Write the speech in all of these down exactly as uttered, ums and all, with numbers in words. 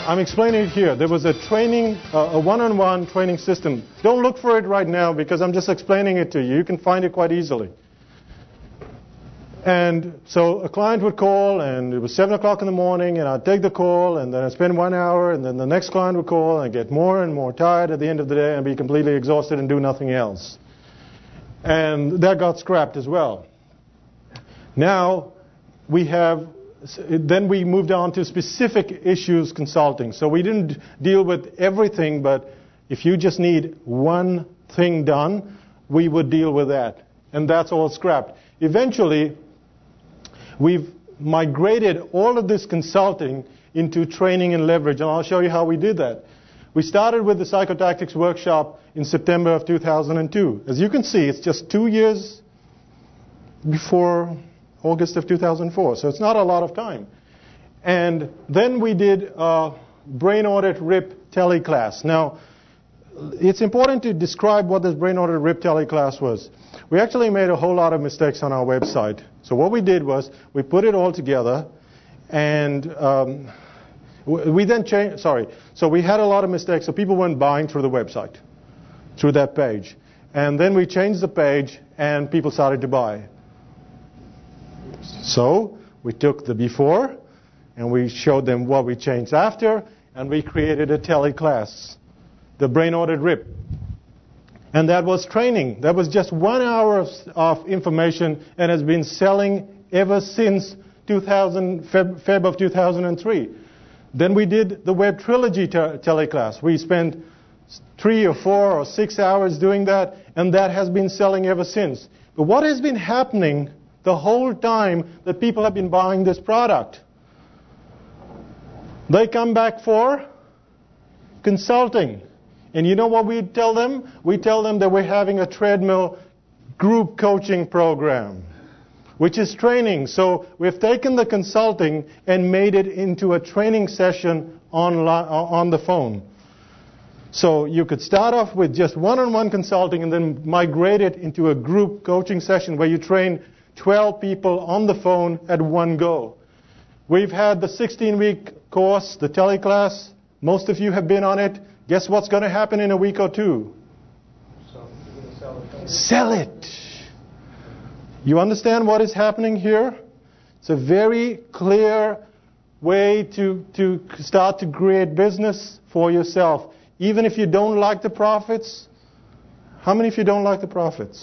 I'm explaining it here. There was a training, uh, a one-on-one training system. Don't look for it right now because I'm just explaining it to you. You can find it quite easily. And so a client would call, and it was seven o'clock in the morning, and I'd take the call, and then I'd spend one hour, and then the next client would call, and I'd get more and more tired at the end of the day and be completely exhausted and do nothing else. And that got scrapped as well. Now we have, then we moved on to specific issues consulting. So we didn't deal with everything, but if you just need one thing done, we would deal with that. And that's all scrapped. Eventually, we've migrated all of this consulting into training and leverage, and I'll show you how we did that. We started with the Psychotactics Workshop in September of two thousand two. As you can see, it's just two years before August of two thousand four, so it's not a lot of time. And then we did a Brain Audit R I P teleclass. Now, it's important to describe what this Brain Audit R I P teleclass was. We actually made a whole lot of mistakes on our website. So what we did was we put it all together, and um, we then changed, sorry, so we had a lot of mistakes, so people weren't buying through the website, through that page. And then we changed the page, and people started to buy. So we took the before, and we showed them what we changed after, and we created a teleclass, the Brain Audit R I P. And that was training. That was just one hour of, of information, and has been selling ever since two thousand, Feb, Feb of two thousand three. Then we did the Web Trilogy te teleclass. We spent three or four or six hours doing that, and that has been selling ever since. But what has been happening the whole time that people have been buying this product? They come back for consulting. And you know what we tell them? We tell them that we're having a treadmill group coaching program, which is training. So we've taken the consulting and made it into a training session online, on the phone. So you could start off with just one-on-one consulting and then migrate it into a group coaching session where you train twelve people on the phone at one go. We've had the sixteen-week course, the teleclass. Most of you have been on it. Guess what's going to happen in a week or two? So you're going to sell it. Sell it. You understand what is happening here? It's a very clear way to, to start to create business for yourself. Even if you don't like the profits. How many of you don't like the profits?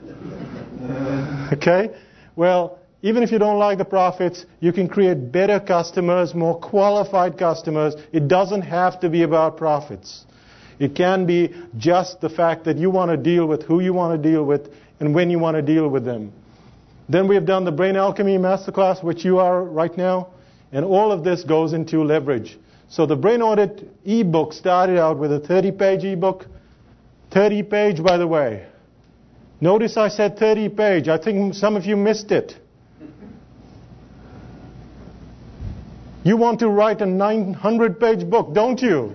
Okay? Well, even if you don't like the profits, you can create better customers, more qualified customers. It doesn't have to be about profits. It can be just the fact that you want to deal with who you want to deal with and when you want to deal with them. Then we have done the Brain Alchemy Masterclass, which you are right now. And all of this goes into leverage. So the Brain Audit ebook started out with a thirty-page ebook. thirty page, by the way. Notice I said thirty page. I think some of you missed it. You want to write a nine hundred page book, don't you?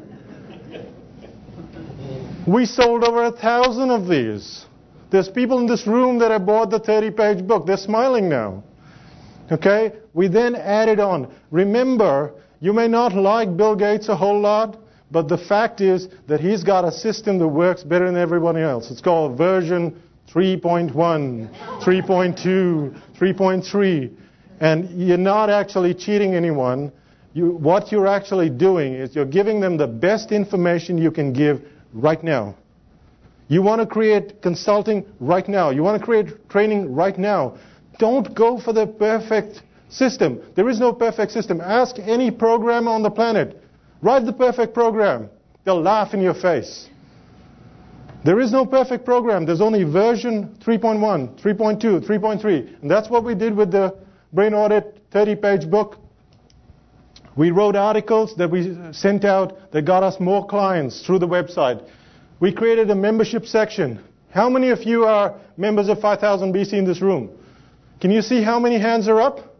We sold over a thousand of these. There's people in this room that have bought the thirty page book. They're smiling now. Okay? We then added on. Remember, you may not like Bill Gates a whole lot, but the fact is that he's got a system that works better than everybody else. It's called version three point one, three point two, three point three. And you're not actually cheating anyone. You, what you're actually doing is you're giving them the best information you can give right now. You want to create consulting right now. You want to create training right now. Don't go for the perfect system. There is no perfect system. Ask any programmer on the planet. Write the perfect program. They'll laugh in your face. There is no perfect program. There's only version three point one, three point two, three point three. And that's what we did with the Brain Audit thirty page book. We wrote articles that we sent out that got us more clients through the website. We created a membership section. How many of you are members of five thousand B C in this room? Can you see how many hands are up?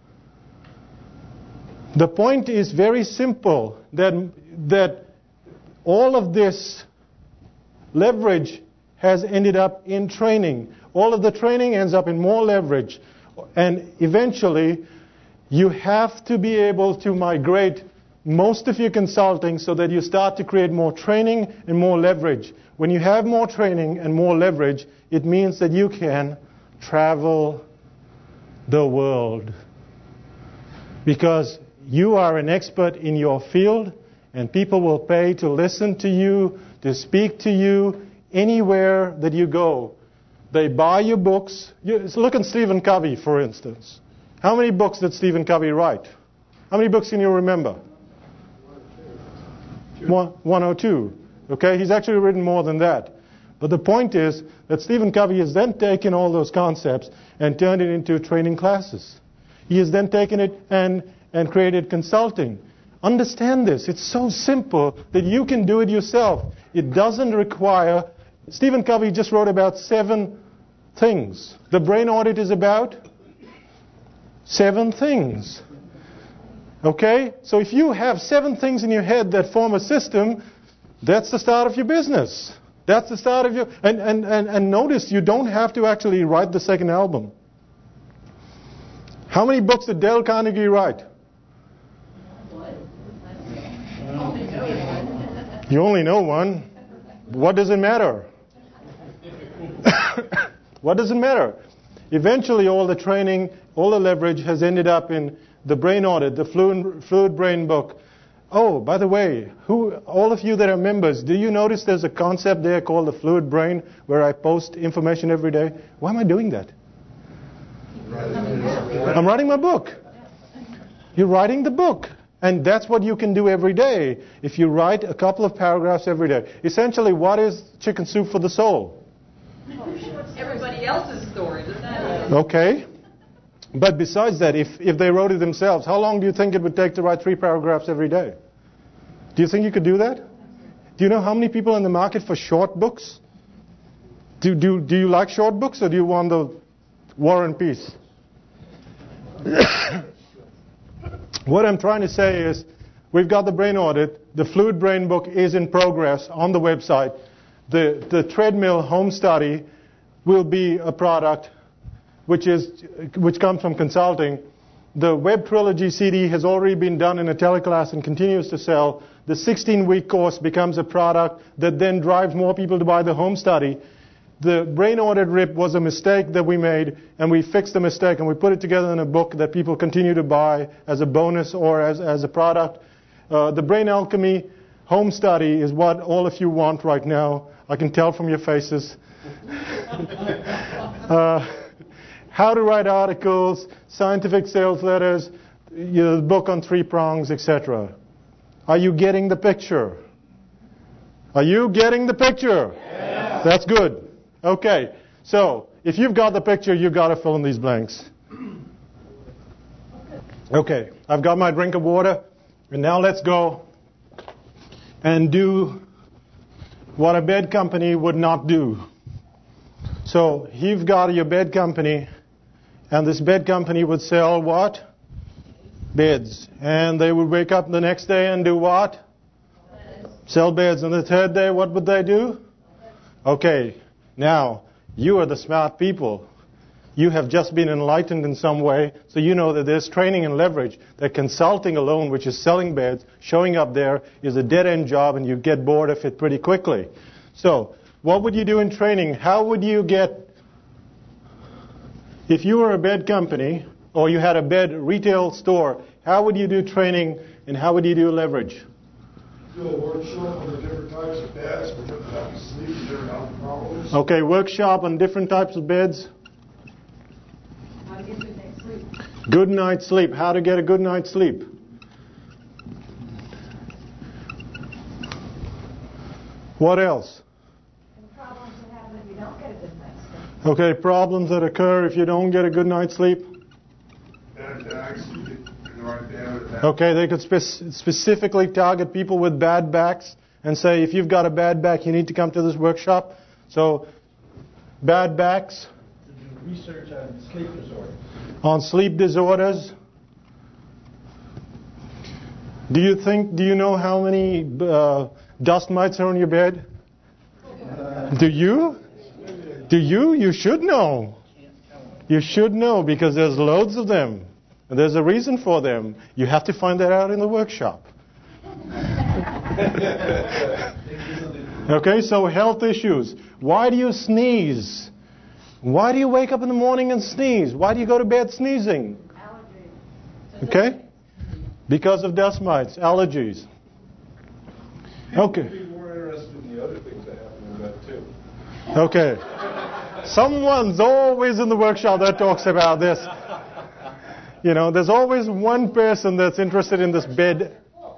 The point is very simple, that, that all of this leverage has ended up in training. All of the training ends up in more leverage. And eventually, you have to be able to migrate most of your consulting so that you start to create more training and more leverage. When you have more training and more leverage, it means that you can travel the world. Because you are an expert in your field, and people will pay to listen to you, to speak to you anywhere that you go. They buy your books. You, so look at Stephen Covey, for instance. How many books did Stephen Covey write? How many books can you remember? One, one or two. Okay, he's actually written more than that. But the point is that Stephen Covey has then taken all those concepts and turned it into training classes. He has then taken it and, and created consulting. Understand this. It's so simple that you can do it yourself. It doesn't require... Stephen Covey just wrote about seven things. The Brain Audit is about seven things. Okay? So if you have seven things in your head that form a system, that's the start of your business. That's the start of your... And, and, and, and notice, you don't have to actually write the second album. How many books did Dale Carnegie write? You only know one. What does it matter? What does it matter? Eventually, all the training, all the leverage has ended up in the Brain Audit, the Fluid, Fluid Brain book. Oh, by the way, who, all of you that are members, do you notice there's a concept there called the Fluid Brain where I post information every day? Why am I doing that? I'm writing my book. You're writing the book. And that's what you can do every day if you write a couple of paragraphs every day. Essentially, what is Chicken Soup for the Soul? Everybody else's story, isn't that? Okay. But besides that, if, if they wrote it themselves, how long do you think it would take to write three paragraphs every day? Do you think you could do that? Do you know how many people in the market for short books? Do, do, do you like short books, or do you want the War and Peace? What I'm trying to say is, we've got the Brain Audit. The Fluid Brain book is in progress on the website. The, the Treadmill Home Study will be a product which is which comes from consulting. The Web Trilogy C D has already been done in a teleclass and continues to sell. The sixteen-week course becomes a product that then drives more people to buy the home study. The Brain Audit R I P was a mistake that we made, and we fixed the mistake, and we put it together in a book that people continue to buy as a bonus or as, as a product. Uh, the Brain Alchemy Home Study is what all of you want right now. I can tell from your faces. uh, How to write articles, scientific sales letters, you know, the book on three prongs, et cetera. Are you getting the picture? Are you getting the picture? Yeah. That's good. Okay. So, if you've got the picture, you've got to fill in these blanks. Okay. I've got my drink of water. And now let's go and do what a bed company would not do. So, you've got your bed company. And this bed company would sell what? Beds. And they would wake up the next day and do what? Beds. Sell beds. And the third day, what would they do? Okay. Now, you are the smart people. You have just been enlightened in some way. So you know that there's training and leverage. That consulting alone, which is selling beds, showing up there, is a dead-end job, and you get bored of it pretty quickly. So, what would you do in training? How would you get... If you were a bed company, or you had a bed retail store, how would you do training, and how would you do leverage? Do a workshop on the different types of beds, for different types of sleep, different health problems. Okay, workshop on different types of beds. How to get good night's sleep. Good night's sleep. How to get a good night's sleep. What else? Problems that happen if you don't get a good night's sleep. Okay, problems that occur if you don't get a good night's sleep. Okay, they could spe- specifically target people with bad backs and say, if you've got a bad back, you need to come to this workshop. So, bad backs. To do research on sleep disorders. On sleep disorders. Do you think, do you know how many uh, dust mites are on your bed? Uh, do you? Do you? You should know. You should know because there's loads of them. And there's a reason for them. You have to find that out in the workshop. Okay, so health issues. Why do you sneeze? Why do you wake up in the morning and sneeze? Why do you go to bed sneezing? Allergies. Okay? Because of dust mites, allergies. Okay. Be more interested in the other things that happen in bed too. Okay. Someone's always in the workshop that talks about this. You know, there's always one person that's interested in this bed.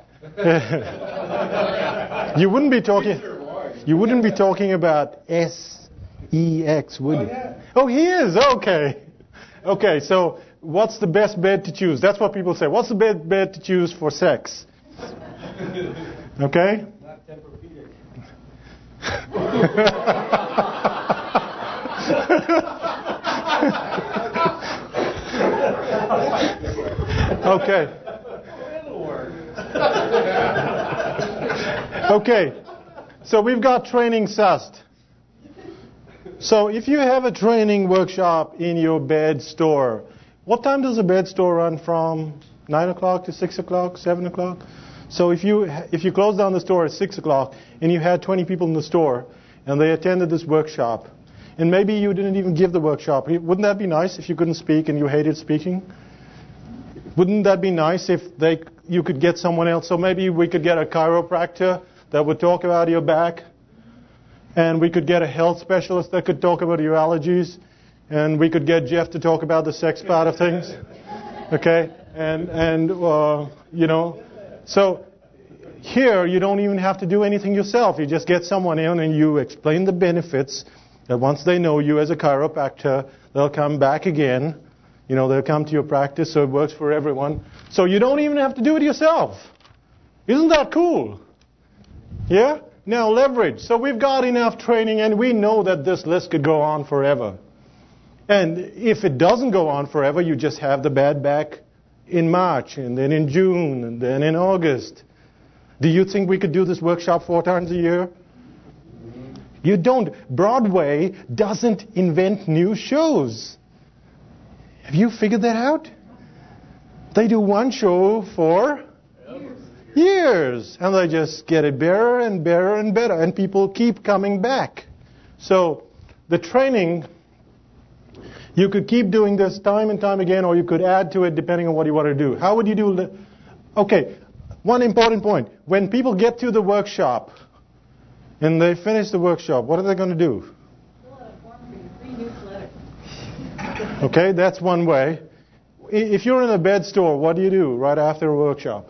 You wouldn't be talking. You wouldn't be talking about S E X, would you? Oh, yeah. Oh, he is. Okay. Okay. So, what's the best bed to choose? That's what people say. What's the best bed to choose for sex? Okay. Not Tempur-Pedic. Okay. Okay. So we've got training sussed. So if you have a training workshop in your bed store, what time does a bed store run from? nine o'clock to six o'clock, seven o'clock? So if you if you close down the store at six o'clock and you had twenty people in the store and they attended this workshop, and maybe you didn't even give the workshop, wouldn't that be nice if you couldn't speak and you hated speaking? Wouldn't that be nice if they you could get someone else? So maybe we could get a chiropractor that would talk about your back, and we could get a health specialist that could talk about your allergies, and we could get Jeff to talk about the sex part of things. Okay, and and uh, you know, so here you don't even have to do anything yourself. You just get someone in and you explain the benefits. That once they know you as a chiropractor, they'll come back again. You know, they'll come to your practice, so it works for everyone. So you don't even have to do it yourself. Isn't that cool? Yeah? Now, leverage. So we've got enough training, and we know that this list could go on forever. And if it doesn't go on forever, you just have the bad back in March, and then in June, and then in August. Do you think we could do this workshop four times a year? You don't. Broadway doesn't invent new shows. Have you figured that out? They do one show for years, and they just get it better and better and better, and people keep coming back. So the training, you could keep doing this time and time again, or you could add to it depending on what you want to do. How would you do it? Okay, one important point. When people get to the workshop and they finish the workshop, what are they going to do? Fill out a form for your free newsletter. Okay, that's one way. If you're in a bed store, what do you do right after a workshop?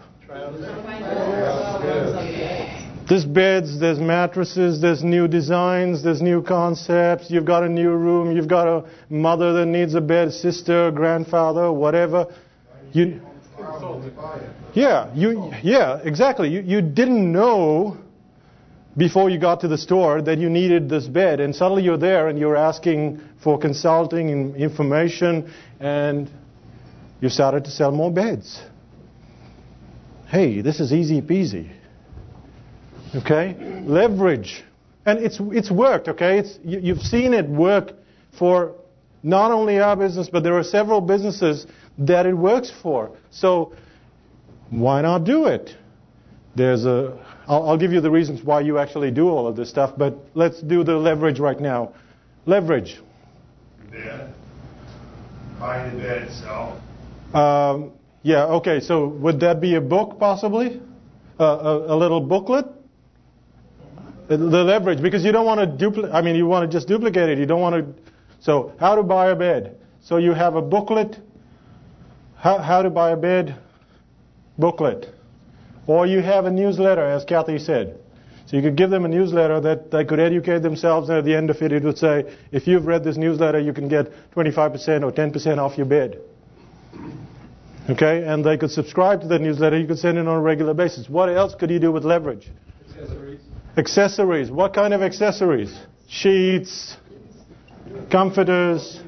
There's beds, there's mattresses, there's new designs, there's new concepts. You've got a new room, you've got a mother that needs a bed, sister, grandfather, whatever. You, yeah, you, yeah, exactly. You, you didn't know before you got to the store that you needed this bed, and suddenly you're there and you're asking for consulting and information, and you started to sell more beds. Hey, this is easy peasy. Okay? Leverage. And it's it's worked, okay? It's you, you've seen it work for not only our business, but there are several businesses that it works for. So why not do it? There's a I'll, I'll give you the reasons why you actually do all of this stuff, but let's do the leverage right now. Leverage. Bed. Buy the bed itself. Um, yeah, okay, so would that be a book possibly? Uh, a, a little booklet? The, the leverage, because you don't want to duplicate, I mean, you want to just duplicate it. You don't want to, so how to buy a bed. So you have a booklet, how, how to buy a bed booklet. Or you have a newsletter, as Kathy said. So you could give them a newsletter that they could educate themselves, and at the end of it, it would say, if you've read this newsletter, you can get twenty-five percent or ten percent off your bed. Okay, and they could subscribe to that newsletter. You could send it on a regular basis. What else could you do with leverage? Accessories. Accessories. What kind of accessories? Sheets, comforters,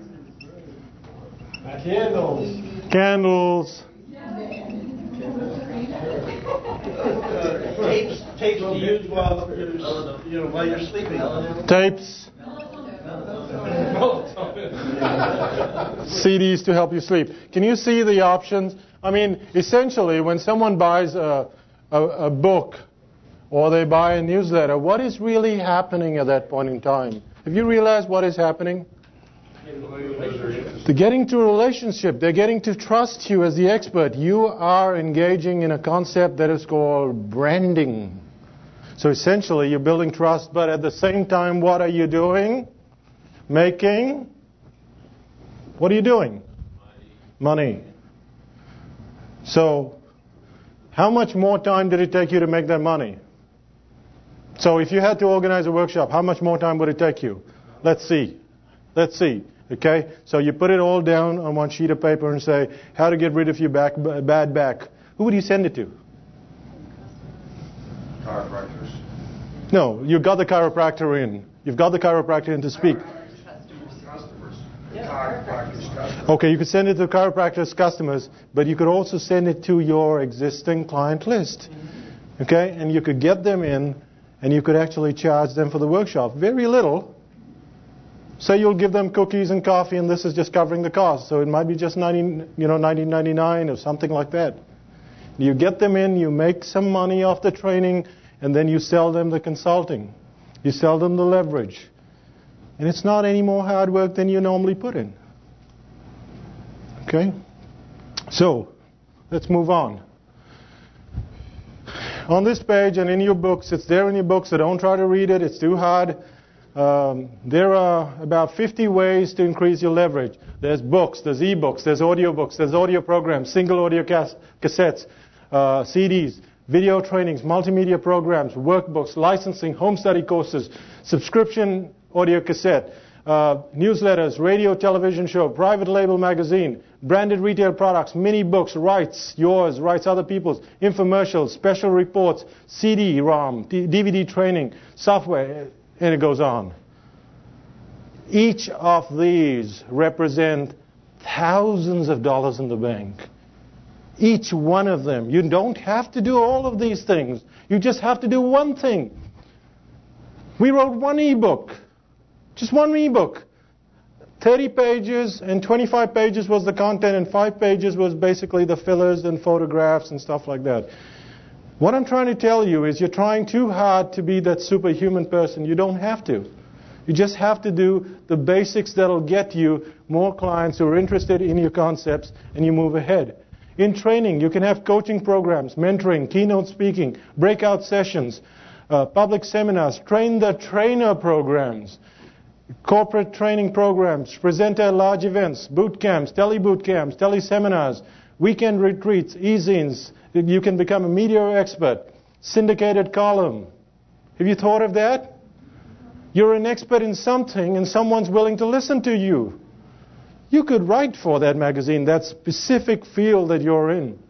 Candles. candles. Tapes, tapes to use while you're, you know, while you're sleeping. Tapes. C Ds to help you sleep. Can you see the options? I mean, essentially, when someone buys a, a, a book or they buy a newsletter, what is really happening at that point in time? Have you realized what is happening? They're getting to a relationship. They're getting to trust you as the expert. You are engaging in a concept that is called branding. So essentially, you're building trust, but at the same time, what are you doing? Making, what are you doing? Money. So, how much more time did it take you to make that money? So if you had to organize a workshop, how much more time would it take you? Let's see. Let's see. Okay? So you put it all down on one sheet of paper and say, how to get rid of your back, bad back. Who would you send it to? Chiropractors. No, you've got the chiropractor in. You've got the chiropractor in to speak. Customers. Chiropractors, customers. Okay, you could send it to chiropractors' customers, but you could also send it to your existing client list. Okay? And you could get them in, and you could actually charge them for the workshop. Very little. Say you'll give them cookies and coffee, and this is just covering the cost. So it might be just nineteen, you know, nineteen ninety-nine or something like that. You get them in, you make some money off the training, and then you sell them the consulting. You sell them the leverage. And it's not any more hard work than you normally put in. Okay? So, let's move on. On this page and in your books, it's there in your books, so don't try to read it, it's too hard. Um, there are about fifty ways to increase your leverage. There's books, there's e-books, there's audio books, there's audio programs, single audio cas- cassettes, uh, C Ds, video trainings, multimedia programs, workbooks, licensing, home study courses, subscription audio cassette, uh, newsletters, radio, television show, private label magazine, branded retail products, mini books, rights, yours, rights other people's, infomercials, special reports, C D ROM, D V D training, software, and it goes on. Each of these represent thousands of dollars in the bank. Each one of them. You don't have to do all of these things. You just have to do one thing. We wrote one ebook. Just one ebook. thirty pages and twenty-five pages was the content and five pages was basically the fillers and photographs and stuff like that. What I'm trying to tell you is you're trying too hard to be that superhuman person. You don't have to. You just have to do the basics that'll get you more clients who are interested in your concepts and you move ahead. In training, you can have coaching programs, mentoring, keynote speaking, breakout sessions, uh, public seminars, train the trainer programs, corporate training programs, present at large events, boot camps, tele boot camps, tele seminars, weekend retreats, e-zines. You can become a media expert, syndicated column. Have you thought of that? You're an expert in something and someone's willing to listen to you. You could write for that magazine, that specific field that you're in.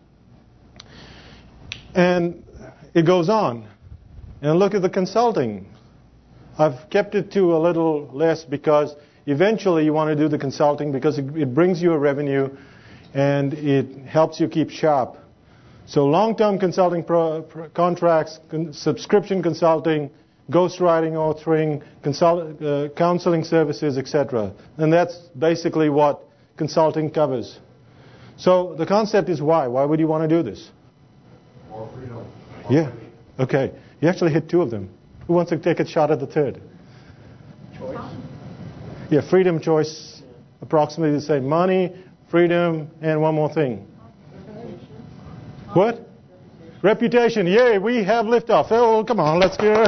And it goes on. And look at the consulting. I've kept it to a little less because eventually you want to do the consulting because it, it brings you a revenue and it helps you keep sharp. So long-term consulting pro, pro, contracts, con, subscription consulting, ghostwriting, authoring, consult, uh, counseling services, et cetera. And that's basically what consulting covers. So the concept is why? Why would you want to do this? More freedom. Yeah. Okay. You actually hit two of them. Who wants to take a shot at the third? Choice. Yeah, freedom, choice, approximately the same. Money, freedom, and one more thing. What? Reputation. Yay, we have liftoff. Oh, come on, let's go.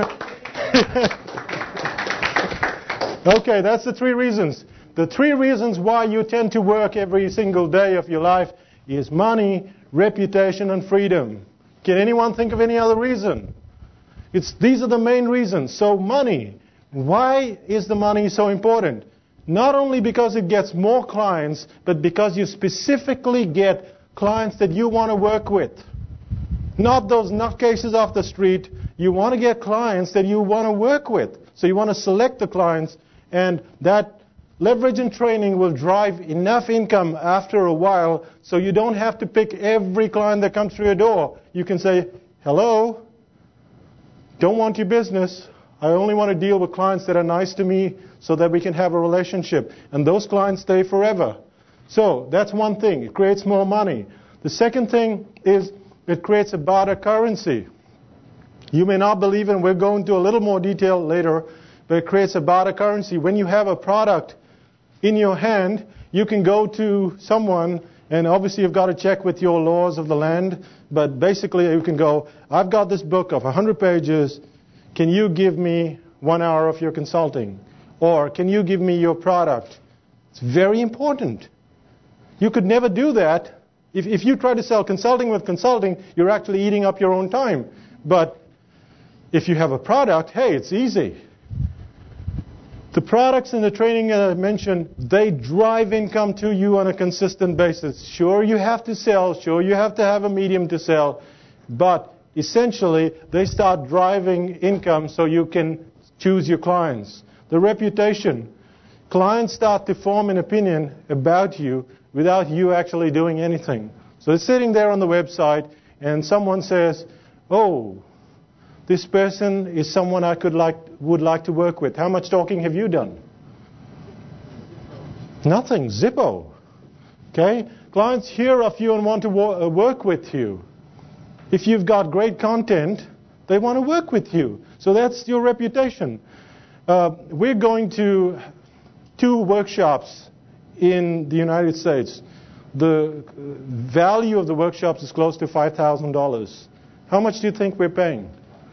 Okay, that's the three reasons. The three reasons why you tend to work every single day of your life is money, reputation, and freedom. Can anyone think of any other reason? It's, these are the main reasons. So money. Why is the money so important? Not only because it gets more clients, but because you specifically get clients that you want to work with. Not those nutcases off the street. You want to get clients that you want to work with. So you want to select the clients, and that leverage and training will drive enough income after a while so you don't have to pick every client that comes through your door. You can say, hello, don't want your business. I only want to deal with clients that are nice to me so that we can have a relationship. And those clients stay forever. So that's one thing. It creates more money. The second thing is it creates a barter currency. You may not believe it, and we'll go into a little more detail later, but it creates a barter currency. When you have a product in your hand, you can go to someone, and obviously you've got to check with your laws of the land, but basically you can go, I've got this book of one hundred pages, can you give me one hour of your consulting? Or can you give me your product? It's very important. You could never do that. If, if you try to sell consulting with consulting, you're actually eating up your own time. But if you have a product, hey, it's easy. The products and the training that I mentioned, they drive income to you on a consistent basis. Sure, you have to sell. Sure, you have to have a medium to sell. But essentially, they start driving income so you can choose your clients. The reputation. Clients start to form an opinion about you without you actually doing anything. So it's sitting there on the website, and someone says, oh, this person is someone I could like, would like to work with. How much talking have you done? Nothing. Zippo. Okay? Clients hear of you and want to wo- work with you. If you've got great content, they want to work with you. So that's your reputation. Uh, we're going to two workshops in the United States. The value of the workshops is close to five thousand dollars. How much do you think we're paying?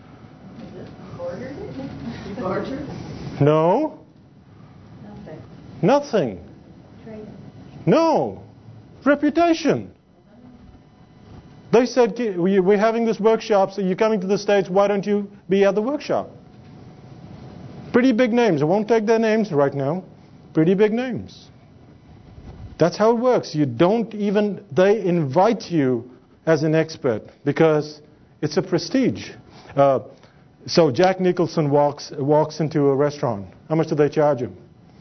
Barter? No. Nothing. Nothing. Trading. No. Reputation. They said, we're having this workshop, so you're coming to the States, why don't you be at the workshop? Pretty big names. I won't take their names right now. Pretty big names. That's how it works. You don't even, they invite you as an expert because it's a prestige. Uh, so Jack Nicholson walks walks into a restaurant. How much do they charge him?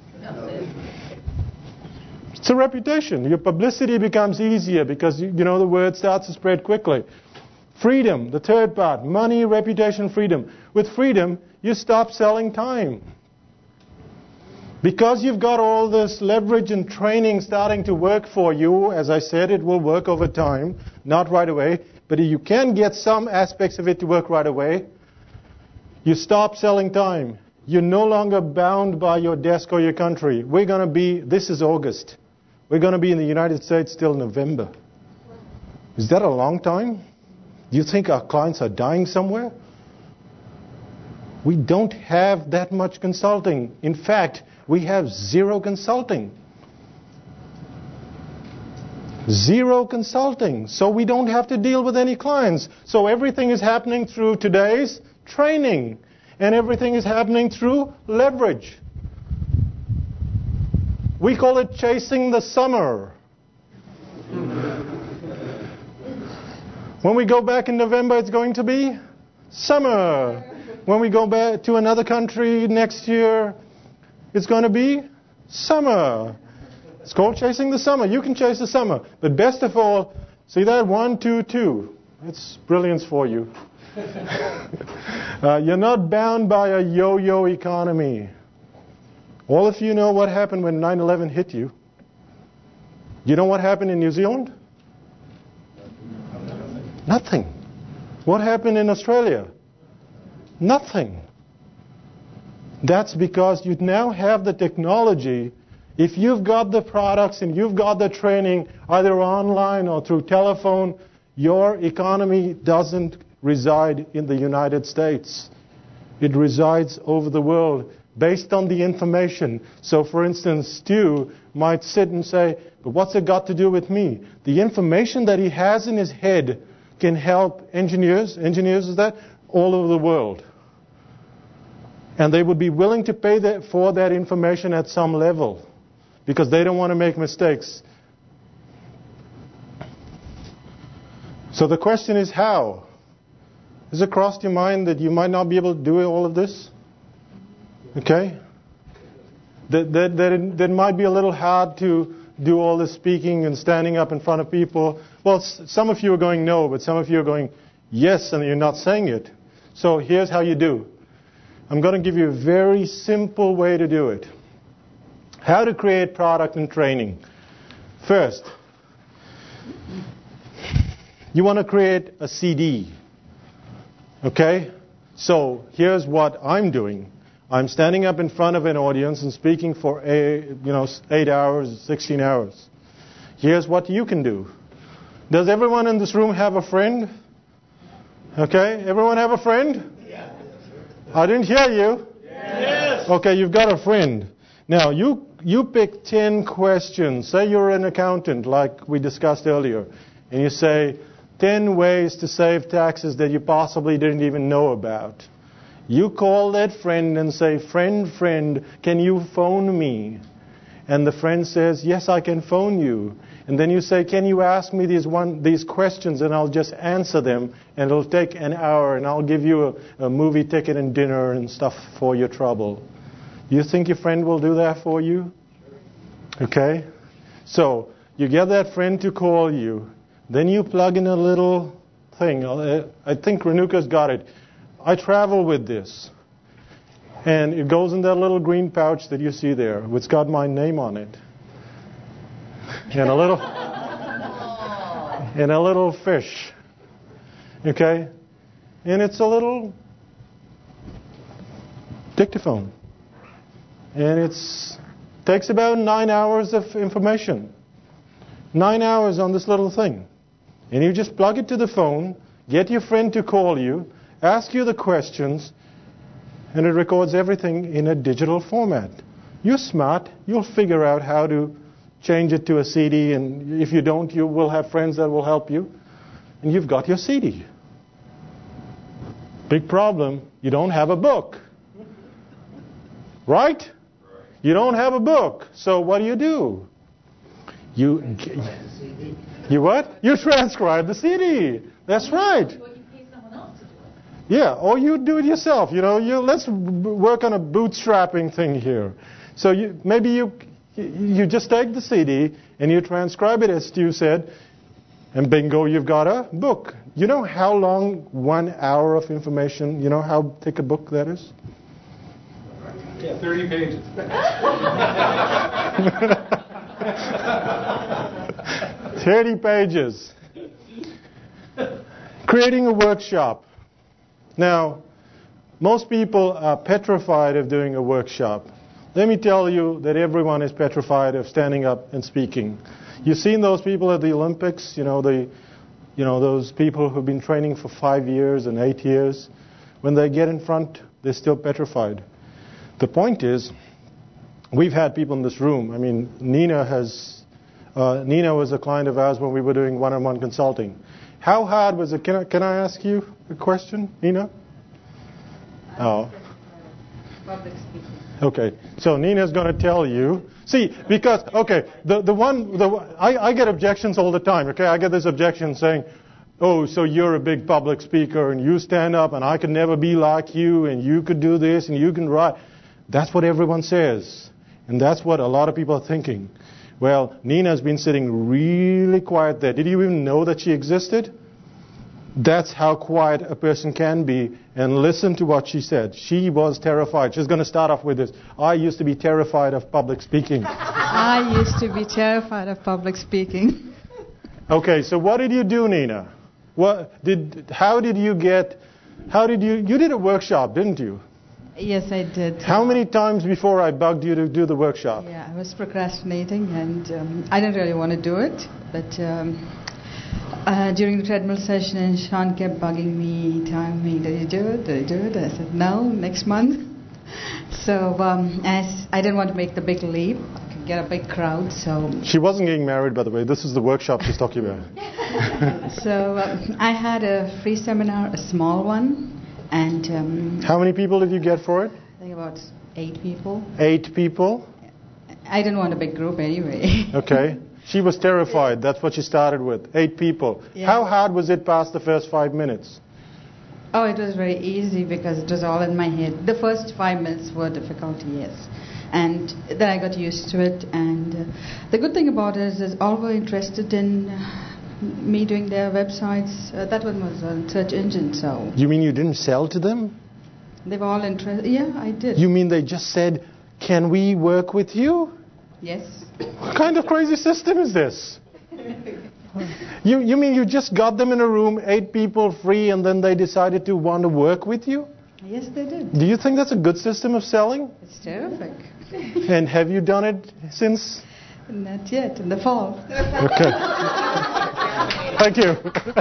It's a reputation. Your publicity becomes easier because, you, you know, the word starts to spread quickly. Freedom, the third part. Money, reputation, freedom. With freedom, you stop selling time. Because you've got all this leverage and training starting to work for you, as I said, it will work over time, not right away. But you can get some aspects of it to work right away. You stop selling time. You're no longer bound by your desk or your country. We're going to be, this is August. We're going to be in the United States till November. Is that a long time? Do you think our clients are dying somewhere? We don't have that much consulting. In fact, we have zero consulting. Zero consulting. So we don't have to deal with any clients. So everything is happening through today's training. And everything is happening through leverage. We call it chasing the summer. When we go back in November, it's going to be summer. When we go back to another country next year, it's going to be summer. It's called chasing the summer. You can chase the summer. But best of all, see that? One, two, two. It's brilliance for you. uh, you're not bound by a yo-yo economy. All of you know what happened when nine eleven hit you. You know what happened in New Zealand? Nothing. What happened in Australia? Nothing. That's because you now have the technology. If you've got the products and you've got the training, either online or through telephone, your economy doesn't reside in the United States. It resides over the world based on the information. So, for instance, Stu might sit and say, but what's it got to do with me? The information that he has in his head can help engineers, engineers is that, all over the world. And they would be willing to pay that for that information at some level because they don't want to make mistakes. So the question is how? Has it crossed your mind that you might not be able to do all of this? Okay? That, that, that, it, that it might be a little hard to do all this speaking and standing up in front of people. Well, s- some of you are going no, but some of you are going yes, and you're not saying it. So here's how you do. I'm going to give you a very simple way to do it. How to create product and training. First, you want to create a C D. Okay? So here's what I'm doing. I'm standing up in front of an audience and speaking for a, you know, eight hours, sixteen hours. Here's what you can do. Does everyone in this room have a friend? Okay, everyone have a friend? Yeah. I didn't hear you. Yes. Okay, you've got a friend. Now, you you pick ten questions. Say you're an accountant, like we discussed earlier, and you say ten ways to save taxes that you possibly didn't even know about. You call that friend and say, friend, friend, can you phone me? And the friend says, yes, I can phone you. And then you say, can you ask me these one these questions and I'll just answer them and it'll take an hour and I'll give you a, a movie ticket and dinner and stuff for your trouble. You think your friend will do that for you? Okay? So, you get that friend to call you. Then you plug in a little thing. I think Renuka's got it. I travel with this. And it goes in that little green pouch that you see there. It's got my name on it. And a little and a little fish. Okay? And it's a little dictaphone. And it's takes about nine hours of information. Nine hours on this little thing. And you just plug it to the phone, get your friend to call you, ask you the questions, and it records everything in a digital format. You're smart. You'll figure out how to change it to a C D, and if you don't, you will have friends that will help you. And you've got your C D. Big problem, you don't have a book. Right? You don't have a book. So what do you do? You, you what? You transcribe the C D. That's right. Yeah, or you do it yourself. You know, you let's work on a bootstrapping thing here. So you, maybe you you just take the C D and you transcribe it as Stu said, and bingo, you've got a book. You know how long one hour of information? You know how thick a book that is? Yeah, thirty pages. thirty pages. Creating a workshop. Now, most people are petrified of doing a workshop. Let me tell you that everyone is petrified of standing up and speaking. You've seen those people at the Olympics, you know, the, you know, those people who've been training for five years and eight years. When they get in front, they're still petrified. The point is, we've had people in this room. I mean, Nina has, uh, Nina was a client of ours when we were doing one-on-one consulting. How hard was it? Can I, can I ask you a question, Nina? Oh. Public speaking. Okay, so Nina's going to tell you. See, because, okay, the, the one, the I, I get objections all the time, okay? I get this objection saying, oh, so you're a big public speaker and you stand up and I could never be like you and you could do this and you can write. That's what everyone says. And that's what a lot of people are thinking. Well, Nina's been sitting really quiet there. Did you even know that she existed? That's how quiet a person can be. And listen to what she said. She was terrified. She's going to start off with this. I used to be terrified of public speaking. I used to be terrified of public speaking. Okay, so what did you do, Nina? What did? How did you get? How did you? You did a workshop, didn't you? Yes, I did. How many times before I bugged you to do the workshop? Yeah, I was procrastinating and um, I didn't really want to do it. But um, uh, during the treadmill session, and Sean kept bugging me, telling me, did you do it? Did you do it? I said, no, next month. So um, as I didn't want to make the big leap, I could get a big crowd. So she wasn't getting married, by the way. This is the workshop she's talking about. So um, I had a free seminar, a small one. And um, how many people did you get for it? I think about eight people. Eight people? I didn't want a big group anyway. Okay. She was terrified. That's what she started with. Eight people. Yeah. How hard was it past the first five minutes? Oh, it was very easy because it was all in my head. The first five minutes were difficult, yes. And then I got used to it. And uh, the good thing about it is, is all were interested in me doing their websites. Uh, that one was a search engine, so... You mean you didn't sell to them? They were all interested. Yeah, I did. You mean they just said, can we work with you? Yes. What kind of crazy system is this? you, you mean you just got them in a room, eight people free, and then they decided to want to work with you? Yes, they did. Do you think that's a good system of selling? It's terrific. And have you done it since? Not yet, in the fall. Okay. Thank you.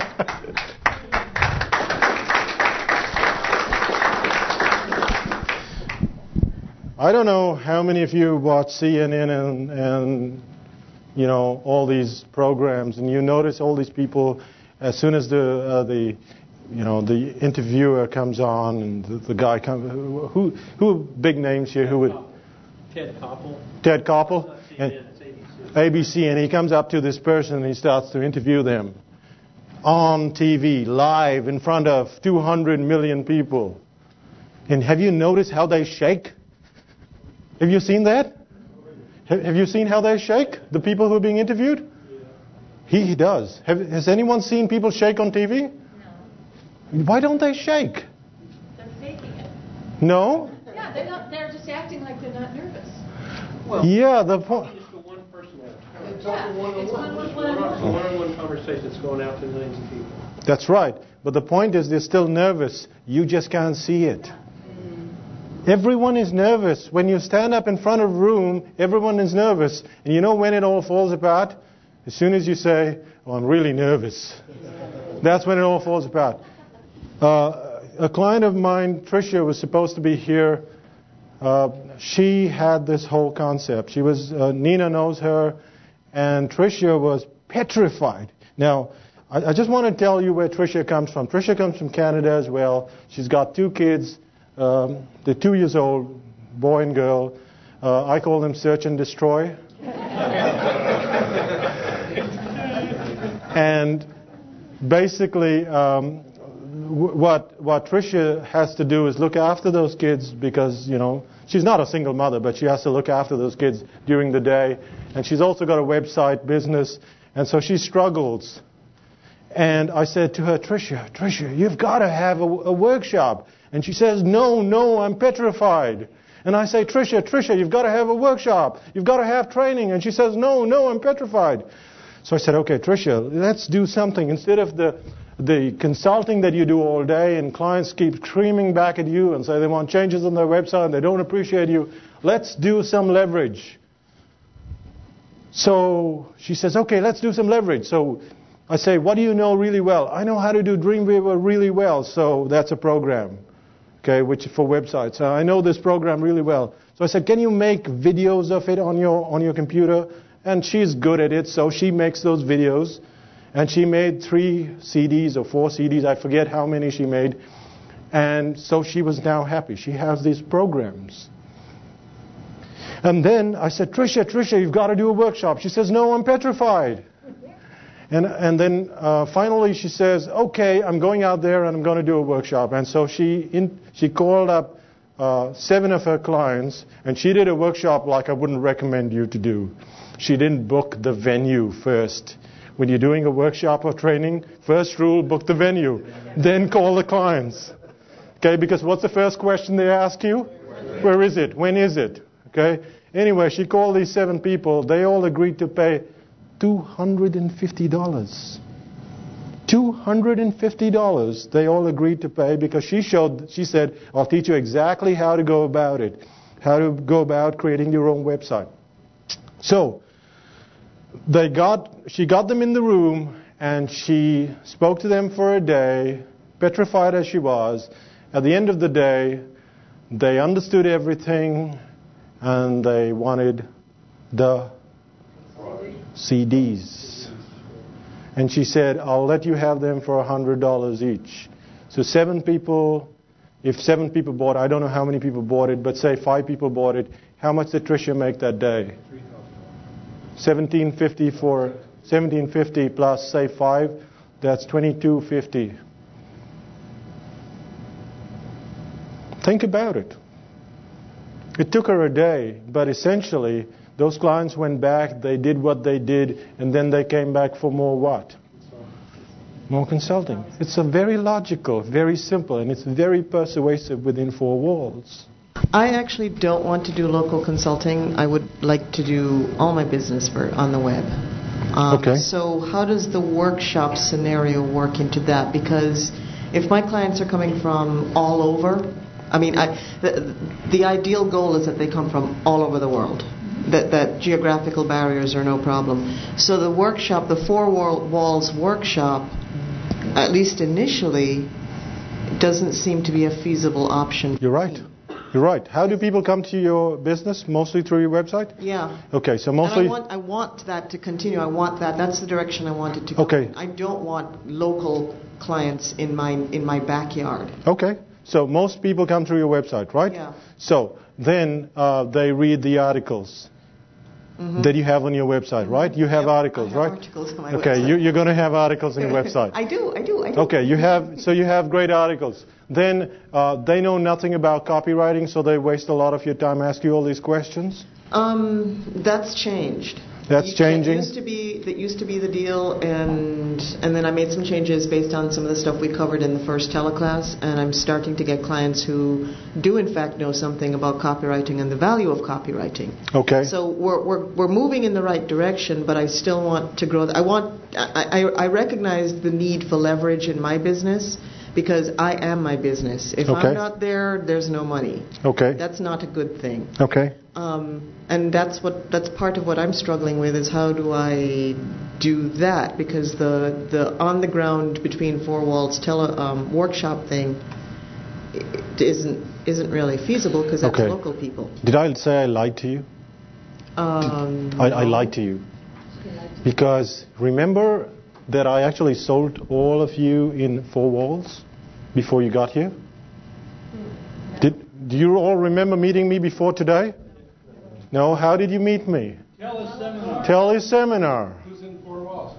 I don't know how many of you watch C N N and, and you know all these programs, and you notice all these people as soon as the uh, the you know the interviewer comes on and the, the guy comes. Who who big names here? Who would? Ted Koppel. Ted Koppel. And A B C, and he comes up to this person and he starts to interview them on T V, live in front of two hundred million people. And have you noticed how they shake? Have you seen that? Have you seen how they shake, the people who are being interviewed? He, he does. Have, has anyone seen people shake on T V? No. Why don't they shake? They're faking it. No? Yeah, they're not. They're just acting like they're not nervous. Well, Yeah, the point. it's the one person at a time. Yeah, it's one one one It's a one. one-on-one conversation that's going out to millions of people. That's right. But the point is they're still nervous. You just can't see it. Everyone is nervous. When you stand up in front of a room, everyone is nervous. And you know when it all falls apart? As soon as you say, oh, I'm really nervous. That's when it all falls apart. Uh, a client of mine, Tricia, was supposed to be here. Uh, she had this whole concept. She was, uh, Nina knows her, and Tricia was petrified. Now, I, I just want to tell you where Tricia comes from. Tricia comes from Canada as well. She's got two kids. Um, they're two years old, boy and girl. Uh, I call them search and destroy. And basically, um, w- what what Tricia has to do is look after those kids because, you know, she's not a single mother, but she has to look after those kids during the day. And she's also got a website business, and so she struggles. And I said to her, Tricia, Tricia, you've got to have a, a workshop. And she says, no, no, I'm petrified. And I say, Tricia, Tricia, you've got to have a workshop. You've got to have training. And she says, no, no, I'm petrified. So I said, okay, Tricia, let's do something. Instead of the the consulting that you do all day and clients keep screaming back at you and say they want changes on their website and they don't appreciate you, let's do some leverage. So she says, okay, let's do some leverage. So I say, what do you know really well? I know how to do Dreamweaver really well, so that's a program, okay, which for websites. Uh, I know this program really well. So I said, can you make videos of it on your on your computer? And she's good at it, so she makes those videos. And she made three C Ds or four C Ds, I forget how many she made. And so she was now happy. She has these programs. And then I said, Tricia, Tricia, you've got to do a workshop. She says, no, I'm petrified. And and then uh, finally she says, okay, I'm going out there and I'm going to do a workshop. And so she in, she called up uh, seven of her clients, and she did a workshop like I wouldn't recommend you to do. She didn't book the venue first. When you're doing a workshop or training, first rule, book the venue. Then call the clients. Okay, because what's the first question they ask you? Where is it? When is it? Okay. Anyway, she called these seven people. They all agreed to pay two hundred fifty dollars. two hundred fifty dollars they all agreed to pay because she showed, she said, I'll teach you exactly how to go about it, how to go about creating your own website. So, they got, she got them in the room and she spoke to them for a day, petrified as she was. At the end of the day, they understood everything and they wanted the C Ds. And she said, I'll let you have them for one hundred dollars each. So seven people, if seven people bought, I don't know how many people bought it, but say five people bought it, how much did Tricia make that day? seventeen fifty for seventeen fifty plus say five, that's twenty-two fifty. Think about it. It took her a day, but essentially those clients went back, they did what they did, and then they came back for more what? More consulting. It's a very logical, very simple, and it's very persuasive within four walls. I actually don't want to do local consulting. I would like to do all my business for on the web. Um, okay. So how does the workshop scenario work into that? Because if my clients are coming from all over, I mean, I, the, the ideal goal is that they come from all over the world. That, that geographical barriers are no problem. So the workshop, the Four Wall, Walls workshop, at least initially, doesn't seem to be a feasible option. You're right. You're right. How do people come to your business? Mostly through your website? Yeah. Okay, so mostly... And I want, I want that to continue. I want that. That's the direction I want it to go. Okay. I don't want local clients in my in my backyard. Okay. So most people come through your website, right? Yeah. So then uh, they read the articles. Mm-hmm. That you have on your website, right? You have Yep, articles, I have right? Articles on my okay, website. you, you're going to have articles on your website. I do, I do, I do. Okay, you have so you have great articles. Then uh, they know nothing about copywriting, so they waste a lot of your time asking you all these questions. Um, that's changed. That's You- changing. That used to be that used to be the deal, and and then I made some changes based on some of the stuff we covered in the first teleclass, and I'm starting to get clients who do in fact know something about copywriting and the value of copywriting. Okay. So we're we're we're moving in the right direction, but I still want to grow. I want I I, I recognize the need for leverage in my business because I am my business. If Okay. I'm not there, there's no money. Okay. That's not a good thing. Okay. Um, and that's what that's part of what I'm struggling with is how do I do that, because the the on the ground between four walls tele um, workshop thing i- isn't isn't really feasible because that's Okay. local people. Did I say I lied to you? Um, I, I no. lied to you. Because remember that I actually sold all of you in four walls before you got here? Did do you all remember meeting me before today? No, how did you meet me? Teleseminar. Teleseminar. Who's in four walls?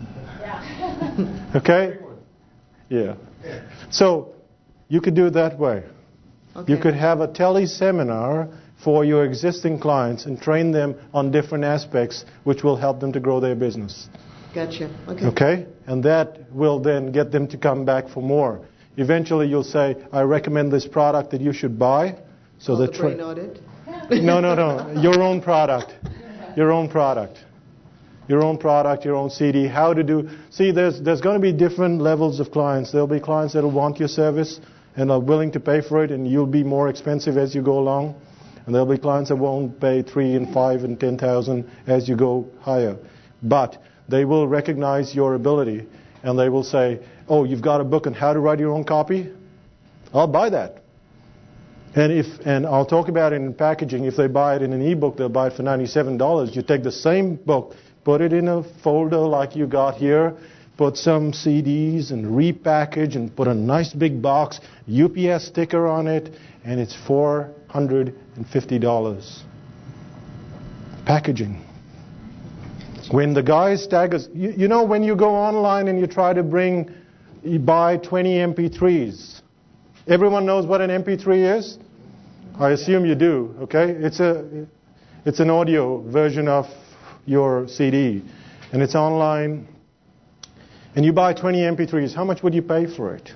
Okay? Yeah. So you could do it that way. Okay. You could have a teleseminar for your existing clients and train them on different aspects which will help them to grow their business. Gotcha. Okay. Okay? And that will then get them to come back for more. Eventually you'll say, I recommend this product that you should buy. So Oh, the the tra- brain audit. No, no, no. Your own product. Your own product. Your own product, your own C D. How to do... See, there's there's going to be different levels of clients. There'll be clients that will want your service and are willing to pay for it, and you'll be more expensive as you go along. And there'll be clients that won't pay three and five and ten thousand as you go higher. But they will recognize your ability, and they will say, "Oh, you've got a book on how to write your own copy? I'll buy that." And if and I'll talk about it in packaging. If they buy it in an ebook, they'll buy it for ninety-seven dollars. You take the same book, put it in a folder like you got here, put some C Ds and repackage and put a nice big box, U P S sticker on it, and it's four hundred fifty dollars. Packaging. When the guy staggers, you, you know when you go online and you try to bring, you buy twenty M P threes. Everyone knows what an M P three is? I assume you do, okay? It's a, it's an audio version of your C D, and it's online. And you buy twenty M P threes. How much would you pay for it?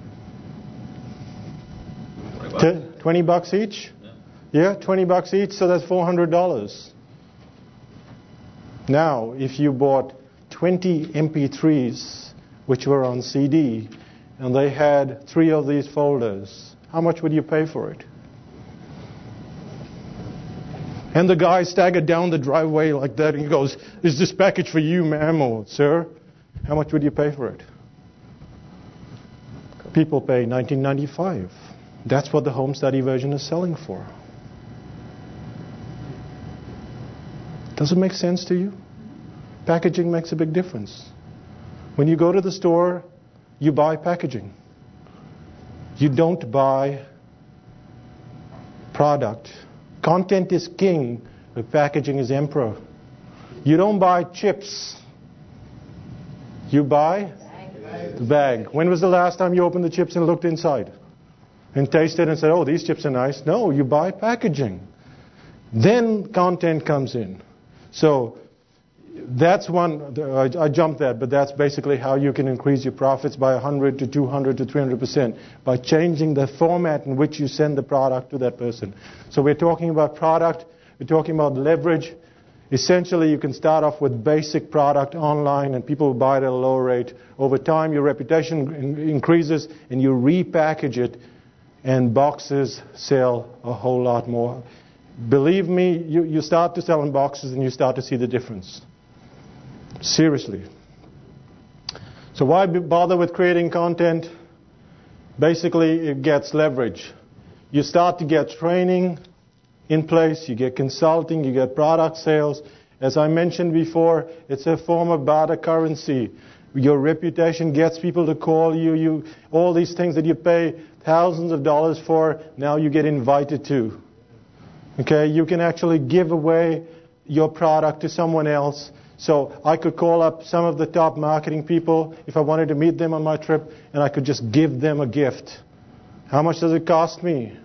T- twenty bucks each? Yeah. yeah, twenty bucks each, so that's four hundred dollars. Now, if you bought twenty M P threes, which were on C D, and they had three of these folders, how much would you pay for it? And the guy staggered down the driveway like that, and he goes, "Is this package for you, ma'am or sir? How much would you pay for it?" People pay nineteen ninety-five. That's what the home study version is selling for. Does it make sense to you? Packaging makes a big difference. When you go to the store, you buy packaging. You don't buy product. Content is king, but packaging is emperor. You don't buy chips. You buy the bag. When was the last time you opened the chips and looked inside? And tasted and said, "Oh, these chips are nice." No, you buy packaging. Then content comes in. So that's one, I, I jumped that, but that's basically how you can increase your profits by one hundred to two hundred to three hundred percent by changing the format in which you send the product to that person. So we're talking about product, we're talking about leverage. Essentially, you can start off with basic product online and people will buy it at a lower rate. Over time, your reputation in- increases and you repackage it and boxes sell a whole lot more. Believe me, you, you start to sell in boxes and you start to see the difference. Seriously. So why bother with creating content? Basically, it gets leverage. You start to get training in place, you get consulting, you get product sales. As I mentioned before, it's a form of barter currency. Your reputation gets people to call you. You all these things that you pay thousands of dollars for, now you get invited to. Okay, you can actually give away your product to someone else. So I could call up some of the top marketing people if I wanted to meet them on my trip, and I could just give them a gift. How much does it cost me?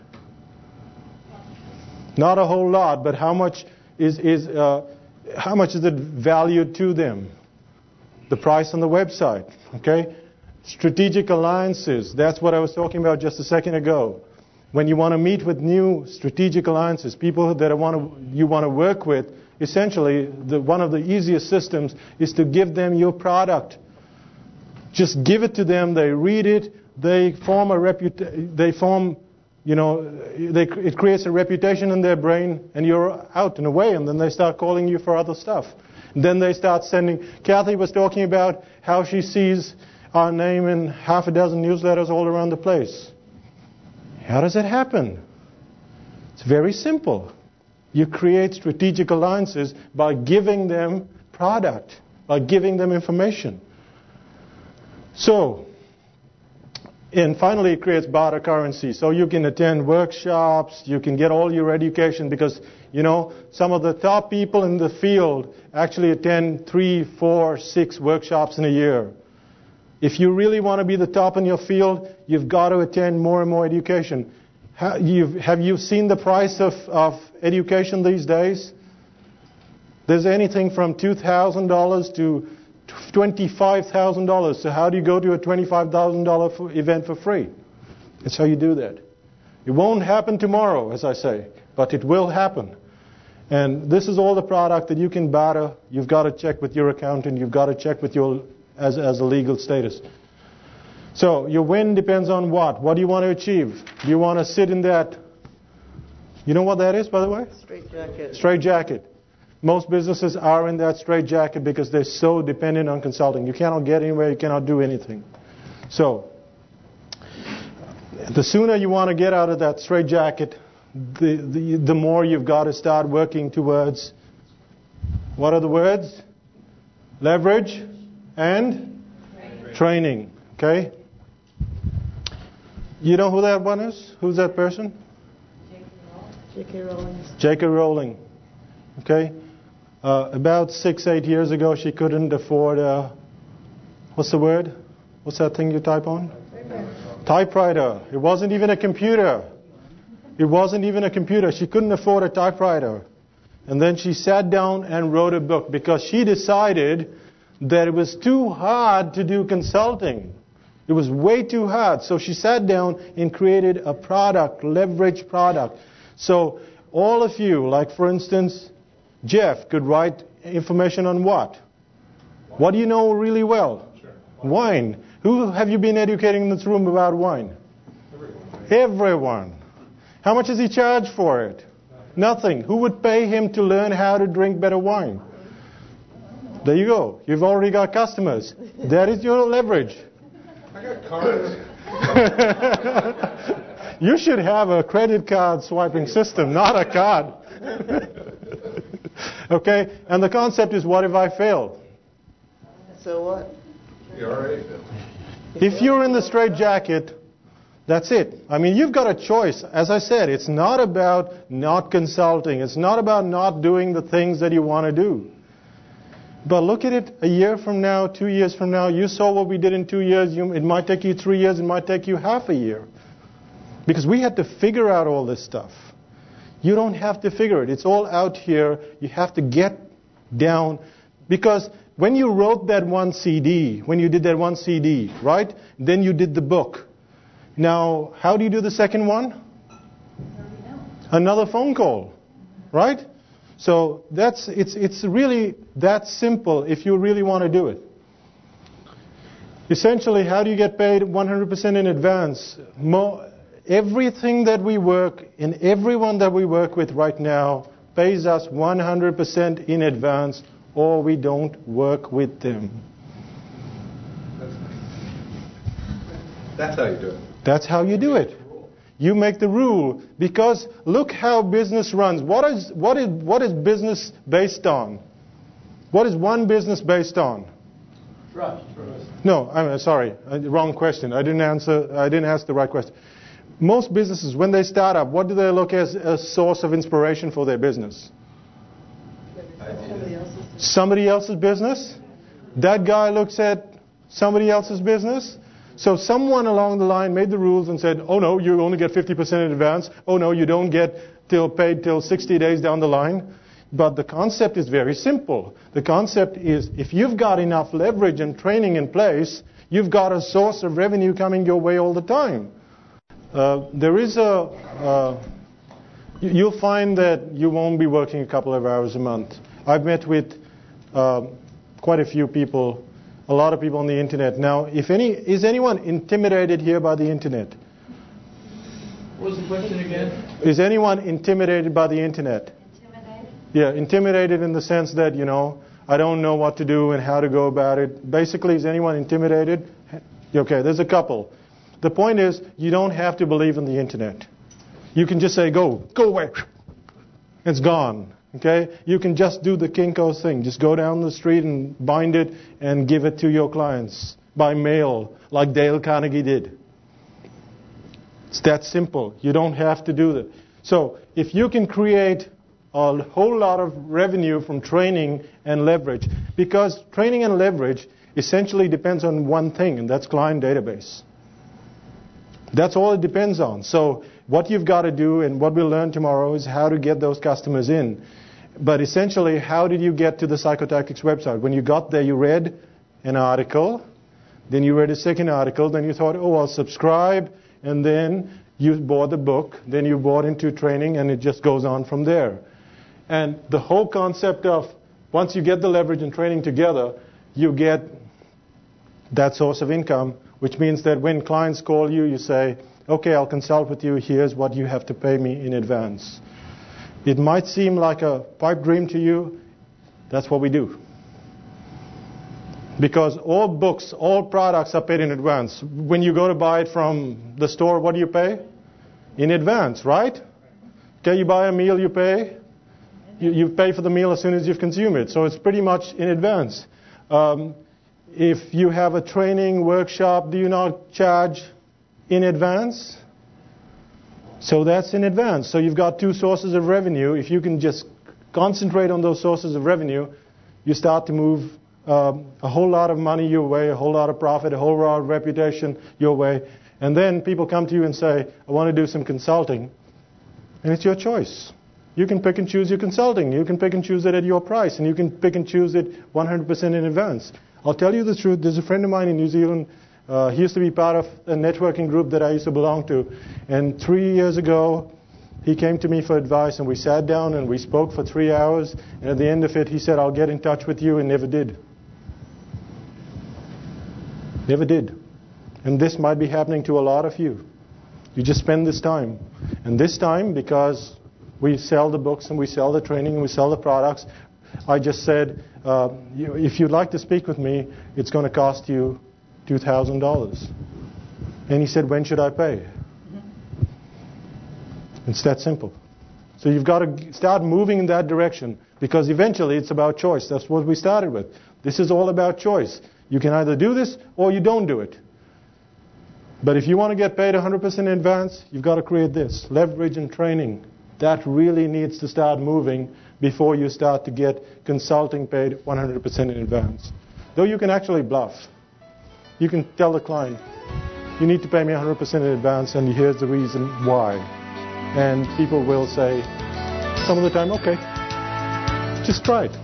Not a whole lot, but how much is is uh, how much is it valued to them? The price on the website. Okay, strategic alliances. That's what I was talking about just a second ago. When you want to meet with new strategic alliances, people that I want to, you want to work with, essentially, the, one of the easiest systems is to give them your product. Just give it to them. They read it. They form a reputa- They form, you know, they, it creates a reputation in their brain, and you're out and away. And then they start calling you for other stuff. And then they start sending. Kathy was talking about how she sees our name in half a dozen newsletters all around the place. How does it happen? It's very simple. You create strategic alliances by giving them product, by giving them information. So, and finally it creates barter currency. So you can attend workshops, you can get all your education because, you know, some of the top people in the field actually attend three, four, six workshops in a year. If you really want to be the top in your field, you've got to attend more and more education. Have you, have you seen the price of, of education these days? There's anything from two thousand dollars to twenty-five thousand dollars. So how do you go to a twenty-five thousand dollars event for free? That's how you do that. It won't happen tomorrow, as I say, but it will happen. And this is all the product that you can barter. You've got to check with your accountant. You've got to check with your as, as a legal status. So your win depends on what? What do you want to achieve? Do you want to sit in that? You know what that is, by the way? Straight jacket. Straight jacket. Most businesses are in that straight jacket because they're so dependent on consulting. You cannot get anywhere. You cannot do anything. So the sooner you want to get out of that straight jacket, the, the, the more you've got to start working towards, what are the words? Leverage and training. training. Okay? You know who that one is? Who's that person? J K Rowling. J K Rowling. Okay? Uh, about six, eight years ago, she couldn't afford a, what's the word? What's that thing you type on? Typewriter. Typewriter. It wasn't even a computer. It wasn't even a computer. She couldn't afford a typewriter. And then she sat down and wrote a book because she decided that it was too hard to do consulting. It was way too hard. So she sat down and created a product, leverage product. So all of you, like for instance, Jeff could write information on what? What do you know really well? Wine. Who have you been educating in this room about wine? Everyone. Everyone. How much does he charge for it? Nothing. Who would pay him to learn how to drink better wine? There you go. You've already got customers. That is your leverage. I got cards. You should have a credit card swiping system, not a card. Okay? And the concept is, what if I fail? So what? You already did. If you're in the straitjacket, that's it. I mean, you've got a choice. As I said, it's not about not consulting. It's not about not doing the things that you want to do. But look at it a year from now, two years from now. You saw what we did in two years. You, it might take you three years. It might take you half a year. Because we had to figure out all this stuff. You don't have to figure it. It's all out here. You have to get down. Because when you wrote that one C D, when you did that one C D, right? Then you did the book. Now, how do you do the second one? Another phone call, right? So that's it's it's really that simple if you really want to do it. Essentially, how do you get paid one hundred percent in advance? Mo- everything that we work, and everyone that we work with right now pays us one hundred percent in advance, or we don't work with them. That's how you do it. That's how you do it. You make the rule, because look how business runs. What is, what is, what is business based on? What is one business based on? Trust. Trust. No, I'm sorry, wrong question. I didn't answer. I didn't ask the right question. Most businesses, when they start up, what do they look as a source of inspiration for their business? Somebody else's. Somebody else's business. That guy looks at somebody else's business. So someone along the line made the rules and said, "Oh no, you only get fifty percent in advance. Oh no, you don't get till paid till sixty days down the line." But the concept is very simple. The concept is, if you've got enough leverage and training in place, you've got a source of revenue coming your way all the time. Uh, there is a, uh, you'll find that you won't be working a couple of hours a month. I've met with uh, quite a few people, a lot of people on the internet. Now, if any, is anyone intimidated here by the internet? What was the question again? Is anyone intimidated by the internet? Yeah, intimidated in the sense that, you know, I don't know what to do and how to go about it. Basically, is anyone intimidated? Okay, there's a couple. The point is, you don't have to believe in the internet. You can just say, go, go away. It's gone. Okay? You can just do the Kinko's thing. Just go down the street and bind it and give it to your clients by mail, like Dale Carnegie did. It's that simple. You don't have to do that. So, if you can create a whole lot of revenue from training and leverage, because training and leverage essentially depends on one thing, and that's client database. That's all it depends on. So what you've got to do, and what we'll learn tomorrow, is how to get those customers in. But essentially, how did you get to the Psychotactics website? When you got there, you read an article, then you read a second article, then you thought, oh, I'll subscribe, and then you bought the book, then you bought into training, and it just goes on from there. And the whole concept of, once you get the leverage and training together, you get that source of income, which means that when clients call you, you say, okay, I'll consult with you, here's what you have to pay me in advance. It might seem like a pipe dream to you. That's what we do. Because all books, all products are paid in advance. When you go to buy it from the store, what do you pay? In advance, right? Okay, you buy a meal, you pay. You, you pay for the meal as soon as you've consumed it. So it's pretty much in advance. Um, if you have a training workshop, do you not charge in advance? So that's in advance. So you've got two sources of revenue. If you can just concentrate on those sources of revenue, you start to move um, a whole lot of money your way, a whole lot of profit, a whole lot of reputation your way. And then people come to you and say, I want to do some consulting. And it's your choice. You can pick and choose your consulting. You can pick and choose it at your price. And you can pick and choose it one hundred percent in advance. I'll tell you the truth. There's a friend of mine in New Zealand. Uh, he used to be part of a networking group that I used to belong to. And three years ago, he came to me for advice. And we sat down and we spoke for three hours. And at the end of it, he said, I'll get in touch with you, and never did. Never did. And this might be happening to a lot of you. You just spend this time. And this time, because we sell the books and we sell the training and we sell the products, I just said, uh, you, if you'd like to speak with me, it's going to cost you two thousand dollars. And he said, when should I pay? It's that simple. So you've got to start moving in that direction, because eventually it's about choice. That's what we started with. This is all about choice. You can either do this or you don't do it. But if you want to get paid one hundred percent in advance, you've got to create this. Leverage and training. That really needs to start moving before you start to get consulting paid one hundred percent in advance. Though you can actually bluff. You can tell the client, you need to pay me one hundred percent in advance, and here's the reason why. And people will say, some of the time, okay, just try it.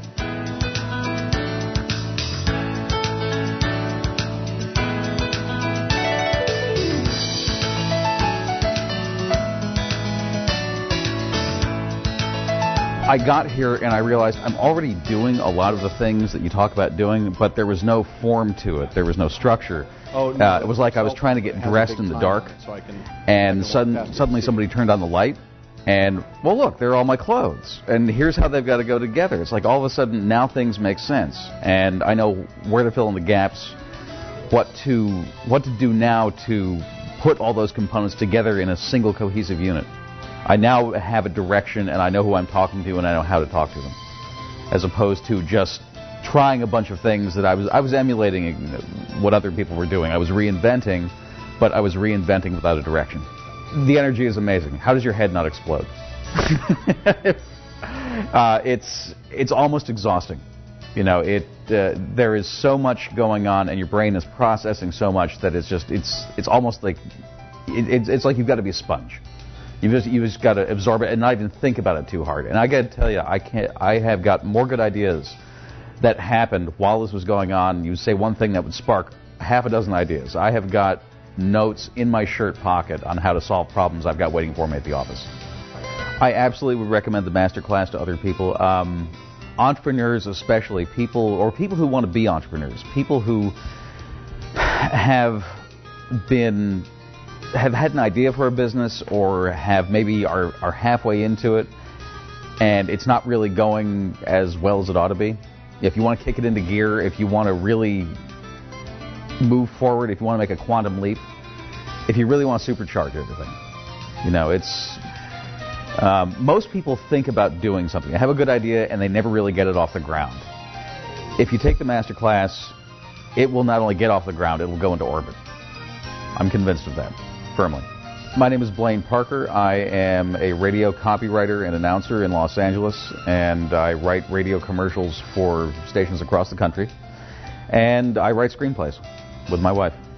I got here and I realized I'm already doing a lot of the things that you talk about doing, but there was no form to it. There was no structure. Oh, no, uh, it was like I was trying to get dressed in the dark, so I can, and I can sudden, suddenly somebody turned on the light, and, well, look, they're all my clothes, and here's how they've got to go together. It's like all of a sudden now things make sense, and I know where to fill in the gaps, what to what to do now to put all those components together in a single cohesive unit. I now have a direction, and I know who I'm talking to, and I know how to talk to them, as opposed to just trying a bunch of things that I was I was emulating what other people were doing. I was reinventing, but I was reinventing without a direction. The energy is amazing. How does your head not explode? uh, it's it's almost exhausting. You know, it uh, there is so much going on, and your brain is processing so much that it's just it's it's almost like it, it's it's like you've got to be a sponge. You just you just got to absorb it and not even think about it too hard. And I got to tell you, I can't. I have got more good ideas that happened while this was going on. You say one thing that would spark half a dozen ideas. I have got notes in my shirt pocket on how to solve problems I've got waiting for me at the office. I absolutely would recommend the masterclass to other people, um, entrepreneurs especially, people or people who want to be entrepreneurs, people who have been. have had an idea for a business or have maybe are, are halfway into it and it's not really going as well as it ought to be. If you want to kick it into gear, if you want to really move forward, if you want to make a quantum leap, if you really want to supercharge everything, you know, it's... Um, most people think about doing something. They have a good idea and they never really get it off the ground. If you take the master class, it will not only get off the ground, it will go into orbit. I'm convinced of that. Firmly. My name is Blaine Parker. I am a radio copywriter and announcer in Los Angeles, and I write radio commercials for stations across the country, and I write screenplays with my wife.